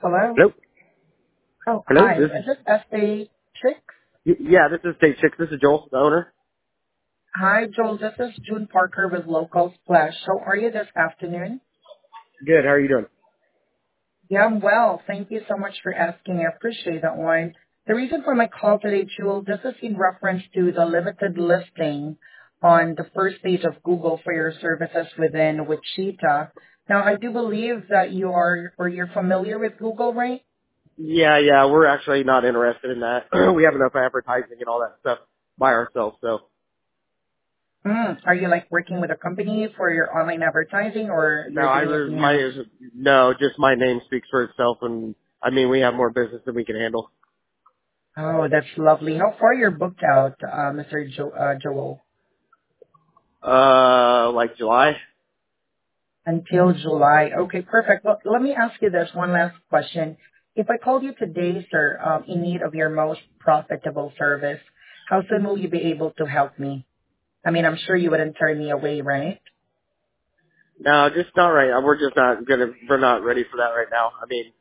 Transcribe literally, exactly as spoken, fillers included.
Hello. Hello? Oh, Hello? hi. This Is this S A Chicks? y- yeah, this is State Chicks. This is Joel, the owner. Hi, Joel. This is June Parker with Local Splash. How are you this afternoon? Good. How are you doing? Yeah, I'm well. Thank you so much for asking. I appreciate that one. The reason for my call today, Joel, this is in reference to the limited listing on the first page of Google for your services within Wichita. Now, I do believe that you are, or you're familiar with Google, right? Yeah, yeah. We're actually not interested in that. We have enough advertising and all that stuff by ourselves. So Mm. Are you like working with a company for your online advertising or no, you're I doing it re- my in-house? no, just my name speaks for itself, and I mean we have more business than we can handle. Oh, that's lovely. How far you're booked out, uh, Mister Jo- uh, Joel? Uh, like July. Until July. Okay, perfect. Well, let me ask you this one last question. If I called you today, sir, um, in need of your most profitable service, how soon will you be able to help me? I mean, I'm sure you wouldn't turn me away, right? No, just not right. We're just not gonna. We're not ready for that right now. I mean,